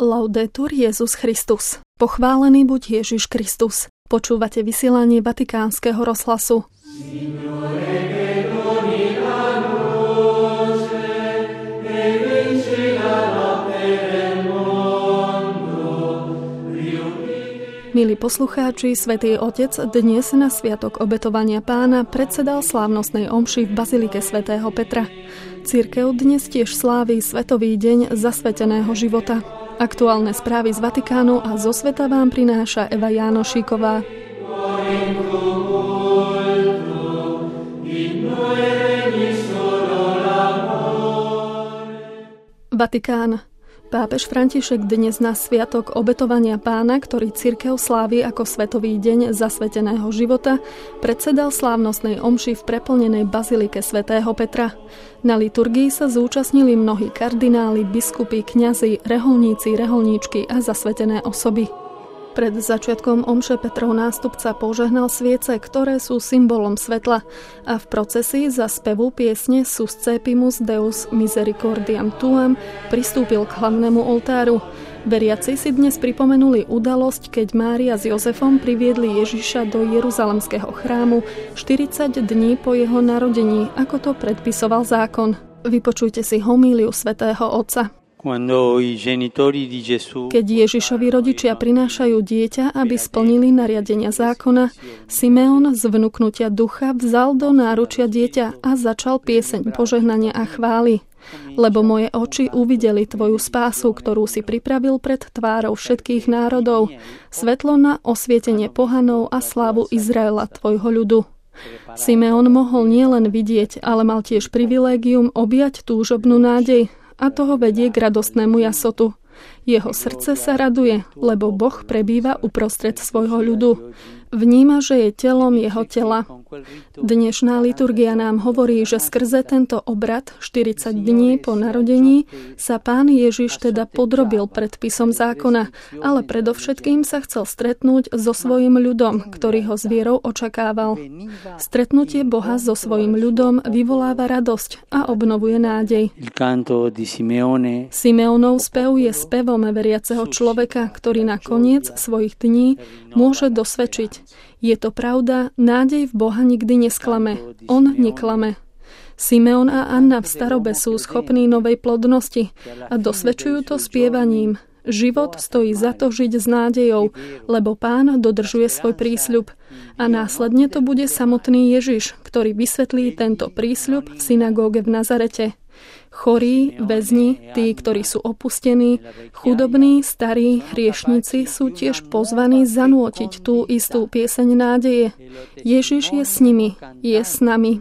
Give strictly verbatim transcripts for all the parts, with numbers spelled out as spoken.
Laudetur Jesus Christus. Pochválený buď Ježiš Kristus. Počúvate vysielanie Vatikánskeho rozhlasu. Milí poslucháči, Svätý Otec dnes na sviatok obetovania Pána predsedal slávnostnej omši v bazilike svätého Petra. Cirkev dnes tiež slávi Svetový deň zasveteného života. Aktuálne správy z Vatikánu a zo sveta vám prináša Eva Jánošíková. Vatikán. Pápež František dnes na sviatok obetovania Pána, ktorý cirkev slávi ako Svetový deň zasveteného života, predsedal slávnostnej omši v preplnenej bazilike svätého Petra. Na liturgii sa zúčastnili mnohí kardináli, biskupy, kňazi, reholníci, reholníčky a zasvetené osoby. Pred začiatkom omše Petrov nástupca požehnal sviece, ktoré sú symbolom svetla, a v procesii za spevu piesne Suscepimus Deus Misericordiam Tuam pristúpil k hlavnému oltáru. Veriaci si dnes pripomenuli udalosť, keď Mária s Jozefom priviedli Ježiša do Jeruzalemského chrámu štyridsať dní po jeho narodení, ako to predpisoval zákon. Vypočujte si homíliu svätého Otca. Keď Ježišovi rodičia prinášajú dieťa, aby splnili nariadenia zákona, Simeon z vnuknutia ducha vzal do náručia dieťa a začal pieseň požehnania a chvály. Lebo moje oči uvideli tvoju spásu, ktorú si pripravil pred tvárou všetkých národov, svetlo na osvietenie pohanov a slávu Izraela, tvojho ľudu. Simeon mohol nielen vidieť, ale mal tiež privilégium objať túžobnú nádej, a toho vedie k radostnému jasotu. Jeho srdce sa raduje, lebo Boh prebýva uprostred svojho ľudu. Vníma, že je telom jeho tela. Dnešná liturgia nám hovorí, že skrze tento obrad štyridsať dní po narodení sa Pán Ježiš teda podrobil predpisom zákona, ale predovšetkým sa chcel stretnúť so svojím ľudom, ktorý ho s vierou očakával. Stretnutie Boha so svojím ľudom vyvoláva radosť a obnovuje nádej. Simeonov spev je spevom veriaceho človeka, ktorý na koniec svojich dní môže dosvedčiť: je to pravda, nádej v Boha nikdy nesklame. On neklame. Simeon a Anna v starobe sú schopní novej plodnosti a dosvedčujú to spievaním. Život stojí za to žiť s nádejou, lebo Pán dodržuje svoj prísľub. A následne to bude samotný Ježiš, ktorý vysvetlí tento prísľub v synagóge v Nazarete. Chorí, väzni, tí, ktorí sú opustení, chudobní, starí, hriešnici sú tiež pozvaní zanútiť tú istú pieseň nádeje. Ježiš je s nimi, je s nami.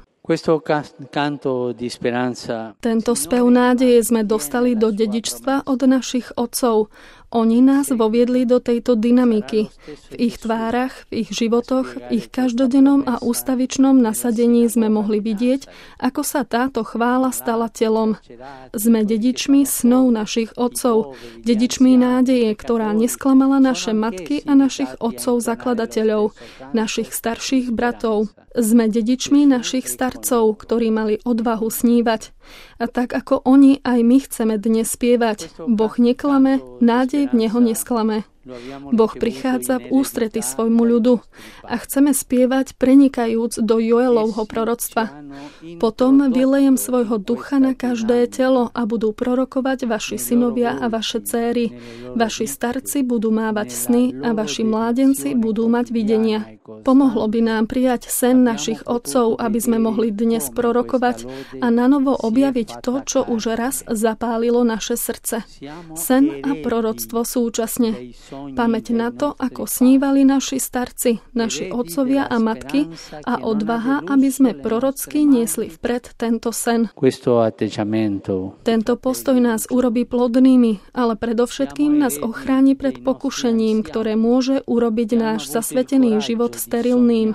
Tento spev nádeje sme dostali do dedičstva od našich otcov. Oni nás voviedli do tejto dynamiky. V ich tvárach, v ich životoch, v ich každodennom a ústavičnom nasadení sme mohli vidieť, ako sa táto chvála stala telom. Sme dedičmi snov našich otcov, dedičmi nádeje, ktorá nesklamala naše matky a našich otcov zakladateľov, našich starších bratov. Sme dedičmi našich starcov, ktorí mali odvahu snívať. A tak ako oni, aj my chceme dnes spievať: Boh neklame, nádej v neho nesklame. Boh prichádza v ústrety svojmu ľudu a chceme spievať prenikajúc do Joelovho proroctva. Potom vylejem svojho ducha na každé telo a budú prorokovať vaši synovia a vaše céry. Vaši starci budú mávať sny a vaši mládenci budú mať videnia. Pomohlo by nám prijať sen našich otcov, aby sme mohli dnes prorokovať a nanovo objaviť to, čo už raz zapálilo naše srdce. Sen a proroctvo súčasne. Pamäť na to, ako snívali naši starci, naši otcovia a matky, a odvaha, aby sme prorocky niesli vpred tento sen. Tento postoj nás urobí plodnými, ale predovšetkým nás ochráni pred pokušením, ktoré môže urobiť náš zasvetený život sterilným.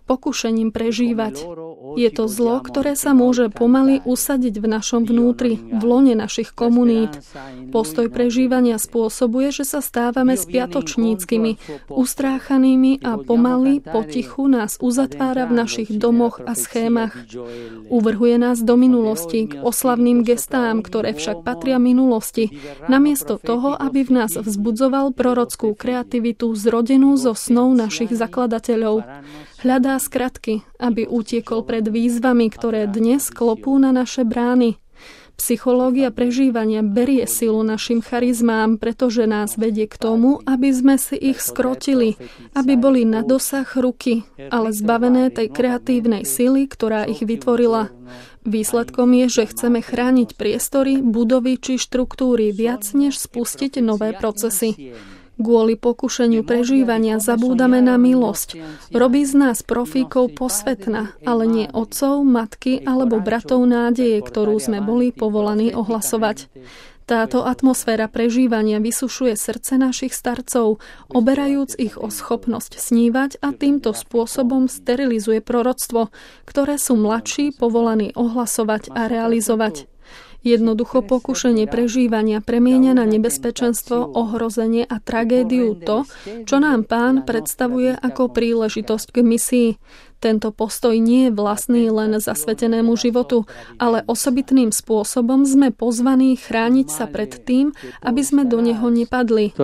pokušením prežívať. Je to zlo, ktoré sa môže pomaly usadiť v našom vnútri, v lone našich komunít. Postoj prežívania spôsobuje, že sa stávame spiatočníckymi, ustráchanými a pomaly, potichu nás uzatvára v našich domoch a schémach. Uvrhuje nás do minulosti, k oslavným gestám, ktoré však patria minulosti, namiesto toho, aby v nás vzbudzoval prorockú kreativitu zrodenú zo snov našich zakladateľov. Hľadá skratky, aby utiekol pred výzvami, ktoré dnes klopú na naše brány. Psychológia prežívania berie silu našim charizmám, pretože nás vedie k tomu, aby sme si ich skrotili, aby boli na dosah ruky, ale zbavené tej kreatívnej sily, ktorá ich vytvorila. Výsledkom je, že chceme chrániť priestory, budovy či štruktúry viac, než spustiť nové procesy. Kvôli pokušeniu prežívania zabúdame na milosť. Robí z nás profíkov posvetna, ale nie otcov, matky alebo bratov nádeje, ktorú sme boli povolaní ohlasovať. Táto atmosféra prežívania vysušuje srdce našich starcov, oberajúc ich o schopnosť snívať a týmto spôsobom sterilizuje proroctvo, ktoré sú mladší povolaní ohlasovať a realizovať. Jednoducho pokušenie prežívania premieňa na nebezpečenstvo, ohrozenie a tragédiu to, čo nám Pán predstavuje ako príležitosť k misii. Tento postoj nie je vlastný len zasvetenému životu, ale osobitným spôsobom sme pozvaní chrániť sa pred tým, aby sme do neho nepadli.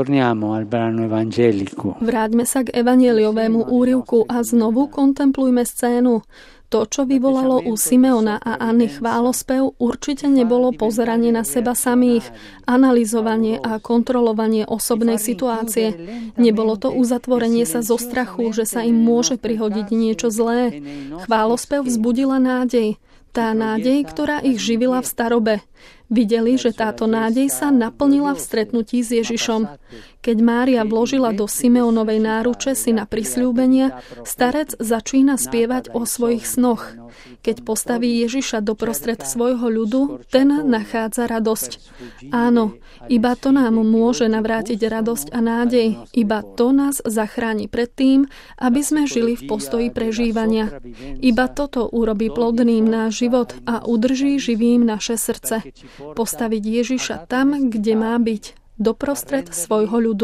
Vráťme sa k evanjeliovému úryvku a znovu kontemplujme scénu. To, čo vyvolalo u Simeona a Anny chválospev, určite nebolo pozeranie na seba samých, analyzovanie a kontrolovanie osobnej situácie. Nebolo to uzatvorenie sa zo strachu, že sa im môže prihodiť niečo zlé. Chválospev vzbudila nádej. Tá nádej, ktorá ich živila v starobe. Videli, že táto nádej sa naplnila v stretnutí s Ježišom. Keď Mária vložila do Simeonovej náruče syna prisľúbenia, starec začína spievať o svojich snoch. Keď postaví Ježiša doprostred svojho ľudu, ten nachádza radosť. Áno, iba to nám môže navrátiť radosť a nádej. Iba to nás zachráni pred tým, aby sme žili v postoji prežívania. Iba toto urobí plodným náš život a udrží živým naše srdce. Postaviť Ježiša tam, kde má byť, doprostred svojho ľudu.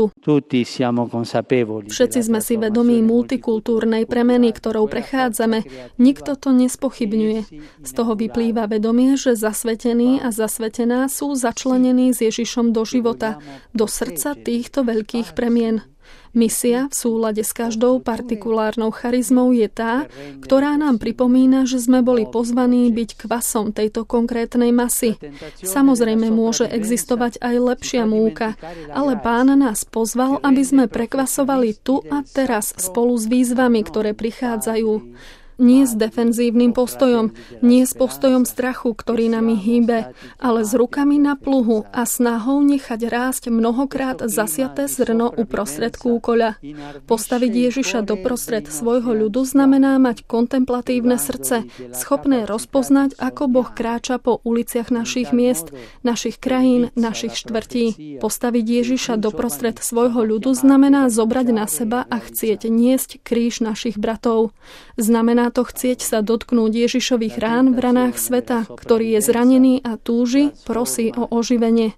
Všetci sme si vedomí multikultúrnej premeny, ktorou prechádzame. Nikto to nespochybňuje. Z toho vyplýva vedomie, že zasvetení a zasvetená sú začlenení s Ježišom do života, do srdca týchto veľkých premien. Misia v súlade s každou partikulárnou charizmou je tá, ktorá nám pripomína, že sme boli pozvaní byť kvasom tejto konkrétnej masy. Samozrejme môže existovať aj lepšia múka, ale Pán nás pozval, aby sme prekvasovali tu a teraz spolu s výzvami, ktoré prichádzajú. Nie s defenzívnym postojom, nie s postojom strachu, ktorý nami hýbe, ale s rukami na pluhu a snahou nechať rásť mnohokrát zasiaté zrno uprostred kúkoľa. Postaviť Ježiša doprostred svojho ľudu znamená mať kontemplatívne srdce, schopné rozpoznať, ako Boh kráča po uliciach našich miest, našich krajín, našich štvrtí. Postaviť Ježiša doprostred svojho ľudu znamená zobrať na seba a chcieť niesť kríž našich bratov. Znamená to chcieť sa dotknúť Ježišových rán v ranách sveta, ktorý je zranený a túži, prosí o oživenie.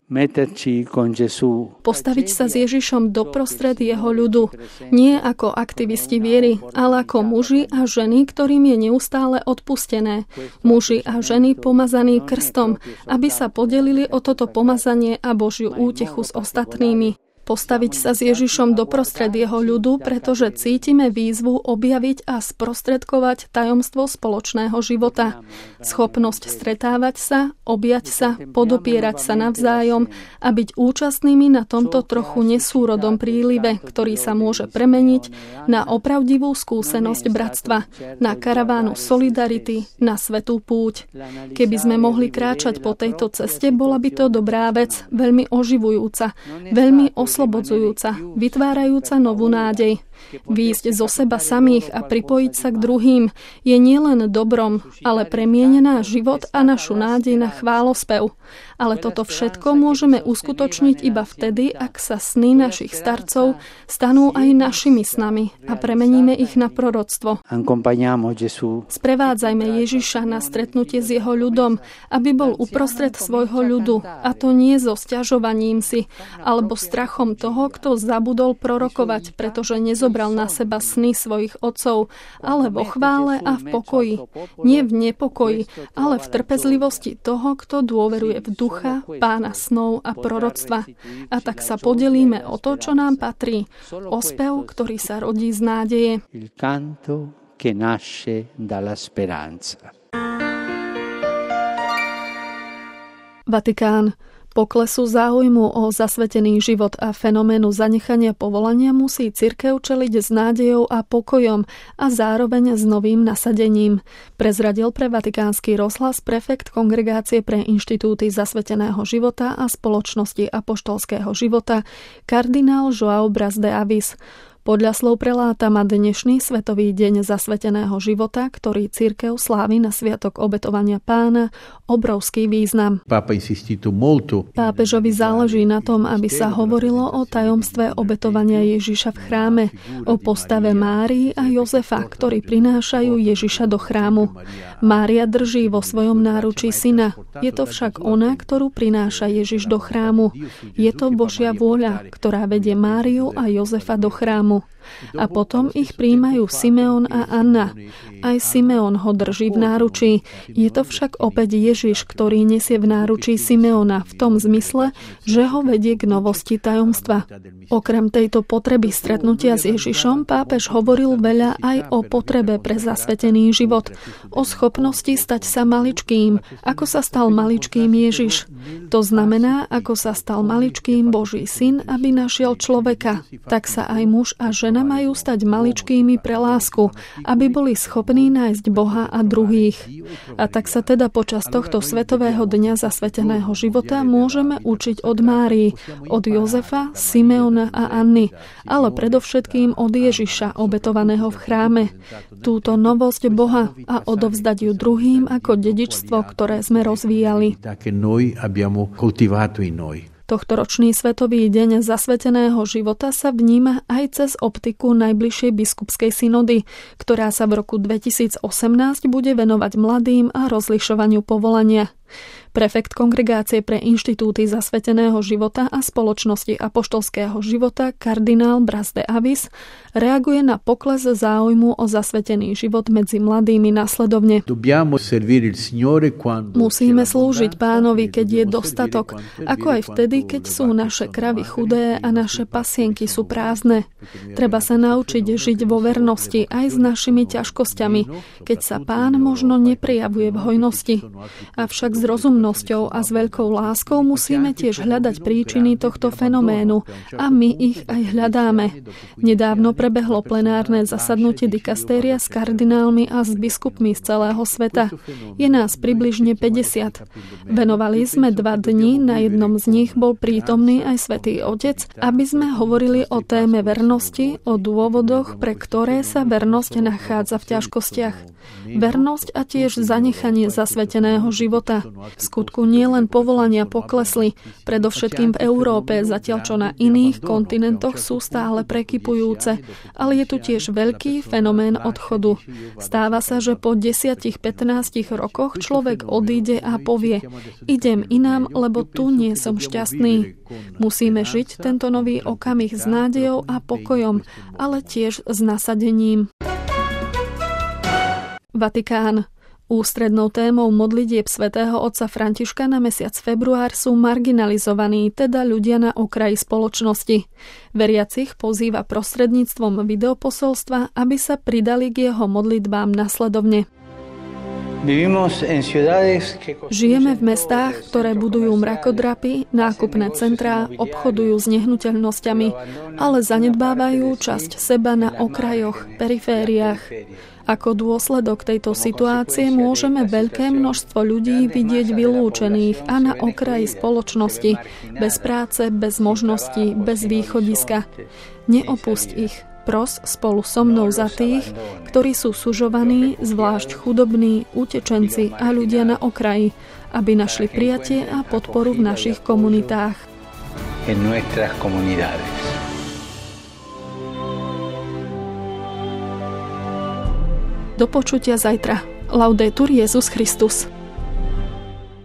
Postaviť sa s Ježišom doprostred jeho ľudu. Nie ako aktivisti viery, ale ako muži a ženy, ktorým je neustále odpustené. Muži a ženy pomazaní krstom, aby sa podelili o toto pomazanie a Božiu útechu s ostatnými. Postaviť sa s Ježišom doprostred jeho ľudu, pretože cítime výzvu objaviť a sprostredkovať tajomstvo spoločného života. Schopnosť stretávať sa, objať sa, podopierať sa navzájom a byť účastnými na tomto trochu nesúrodom prílive, ktorý sa môže premeniť na opravdivú skúsenosť bratstva, na karavánu solidarity, na svätú púť. Keby sme mohli kráčať po tejto ceste, bola by to dobrá vec, veľmi oživujúca, veľmi oslobodzujúca, vytvárajúca novú nádej. Výjsť zo seba samých a pripojiť sa k druhým je nielen dobrom, ale premieňa náš život a našu nádej na chválospev. Ale toto všetko môžeme uskutočniť iba vtedy, ak sa sny našich starcov stanú aj našimi snami a premeníme ich na proroctvo. Sprevádzajme Ježiša na stretnutie s jeho ľudom, aby bol uprostred svojho ľudu, a to nie so sťažovaním si, alebo strachom toho, kto zabudol prorokovať, pretože nezobral na seba sny svojich otcov, ale vo chvále a v pokoji. Nie v nepokoji, ale v trpezlivosti toho, kto dôveruje v ducha, pána snov a proroctva. A tak sa podelíme o to, čo nám patrí. O spev, ktorý sa rodí z nádeje. Il canto che nasce dalla speranza. Vatikán. Poklesu záujmu o zasvetený život a fenoménu zanechania povolania musí cirkev čeliť s nádejou a pokojom a zároveň s novým nasadením. Prezradil pre Vatikánsky rozhlas prefekt Kongregácie pre inštitúty zasveteného života a spoločnosti apoštolského života kardinál João Braz de Avis. Podľa slov preláta má dnešný Svetový deň zasveteného života, ktorý cirkev slávi na sviatok obetovania Pána, obrovský význam. Pápežovi záleží na tom, aby sa hovorilo o tajomstve obetovania Ježiša v chráme, o postave Márii a Jozefa, ktorí prinášajú Ježiša do chrámu. Mária drží vo svojom náručí syna. Je to však ona, ktorú prináša Ježiš do chrámu. Je to Božia vôľa, ktorá vedie Máriu a Jozefa do chrámu. A potom ich prijímajú Simeon a Anna. Aj Simeon ho drží v náručí. Je to však opäť Ježiš, ktorý nesie v náručí Simeona v tom zmysle, že ho vedie k novosti tajomstva. Okrem tejto potreby stretnutia s Ježišom, pápež hovoril veľa aj o potrebe pre zasvetený život, o schopnosti stať sa maličkým, ako sa stal maličkým Ježiš. To znamená, ako sa stal maličkým Boží syn, aby našiel človeka. Tak sa aj muž a žena majú stať maličkými pre lásku, aby boli schopní nájsť Boha a druhých. A tak sa teda počas tohto Svetového dňa zasveteného života môžeme učiť od Márii, od Jozefa, Simeona a Anny, ale predovšetkým od Ježiša, obetovaného v chráme. Túto novosť Boha a odovzdať ju druhým ako dedičstvo, ktoré sme rozvíjali. Tohtoročný Svetový deň zasveteného života sa vníma aj cez optiku najbližšej biskupskej synody, ktorá sa v roku dvetisícosemnásť bude venovať mladým a rozlišovaniu povolania. Prefekt Kongregácie pre inštitúty zasveteného života a spoločnosti apoštolského života kardinál Braz de Avis reaguje na pokles záujmu o zasvetený život medzi mladými nasledovne. Musíme slúžiť Pánovi, keď je dostatok, ako aj vtedy, keď sú naše kravy chudé a naše pasienky sú prázdne. Treba sa naučiť žiť vo vernosti aj s našimi ťažkosťami, keď sa Pán možno neprijavuje v hojnosti. Avšak s rozumnosťou a s veľkou láskou musíme tiež hľadať príčiny tohto fenoménu a my ich aj hľadáme. Nedávno prebehlo plenárne zasadnutie dikastéria s kardinálmi a s biskupmi z celého sveta. Je nás približne päťdesiat. Venovali sme dva dni, na jednom z nich bol prítomný aj Svätý Otec, aby sme hovorili o téme vernosti, o dôvodoch, pre ktoré sa vernosť nachádza v ťažkostiach. Vernosť a tiež zanechanie zasveteného života. V skutku nielen povolania poklesli, predovšetkým v Európe, zatiaľ čo na iných kontinentoch sú stále prekypujúce, ale je tu tiež veľký fenomén odchodu. Stáva sa, že po desať až pätnásť rokoch človek odíde a povie: idem inám, lebo tu nie som šťastný. Musíme žiť tento nový okamih s nádejou a pokojom, ale tiež s nasadením. Vatikán. Ústrednou témou modlitieb svätého otca Františka na mesiac február sú marginalizovaní, teda ľudia na okraji spoločnosti. Veriacich pozýva prostredníctvom videoposolstva, aby sa pridali k jeho modlitbám nasledovne. Žijeme v mestách, ktoré budujú mrakodrapy, nákupné centrá, obchodujú s nehnuteľnosťami, ale zanedbávajú časť seba na okrajoch, perifériách. Ako dôsledok tejto situácie môžeme veľké množstvo ľudí vidieť vylúčených a na okraji spoločnosti, bez práce, bez možností, bez východiska. Neopusť ich. pros spolu so mnou za tých, ktorí sú sužovaní, zvlášť chudobní, utečenci a ľudia na okraji, aby našli prijatie a podporu v našich komunitách. Do počutia zajtra. Laudetur Jesus Christus.